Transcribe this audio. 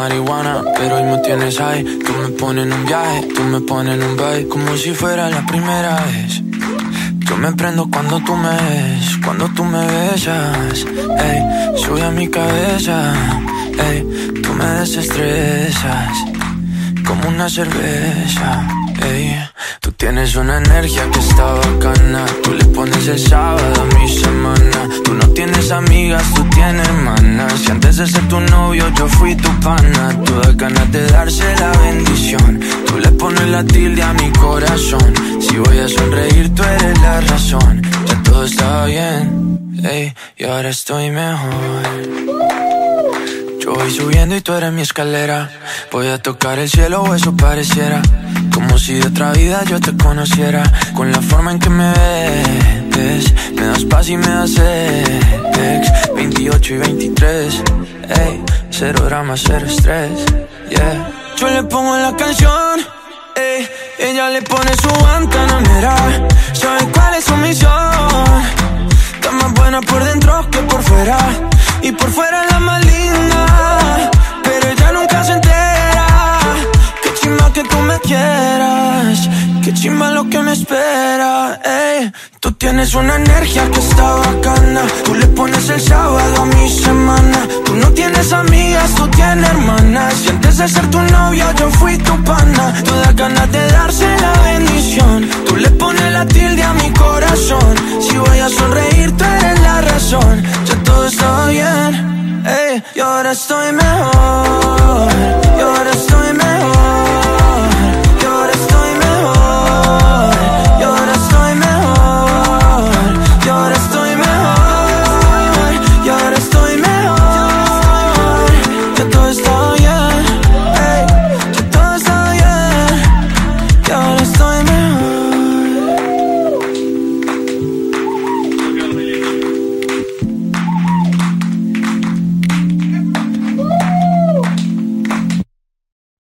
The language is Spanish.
marihuana, pero hoy me tienes high. Tú me pones en un viaje, tú me pones en un vibe, como si fuera la primera vez. Yo me prendo cuando tú me ves, cuando tú me besas. Ey, sube a mi cabeza. Ey, tú me desestresas como una cerveza. Ey, tú tienes una energía que está bacana. Tú le pones el sábado a mi semana. Tú no tienes amigas, tú tienes manas. Si antes de ser tu novio yo fui tu pana. Tú das ganas de darse la bendición. Tú le pones la tilde a mi corazón. Si voy a sonreír tú eres la razón. Ya todo está bien, ey, y ahora estoy mejor. Yo voy subiendo y tú eres mi escalera. Voy a tocar el cielo o eso pareciera. Como si de otra vida yo te conociera. Con la forma en que me ves, me das paz y me das sex. 28 y 23, ey, cero drama, cero estrés, yeah. Yo le pongo la canción, ey, ella le pone su Guantanamera. ¿Sabe cuál es su misión? Está más buena por dentro que por fuera. Y por fuera la más linda, pero ella nunca se entera. Qué chimba que tú me quieras, qué chimba lo que me espera, ey. Tú tienes una energía que está bacana. Tú le pones el sábado a mi semana. Tú no tienes amigas, tú tienes hermanas. Y antes de ser tu novio yo fui tu pana. Tú das ganas de darse la bendición. Tú le pones la tilde a mi corazón. Si voy a sonreír tú eres la razón. Ya todo está bien, ey, y ahora estoy mejor.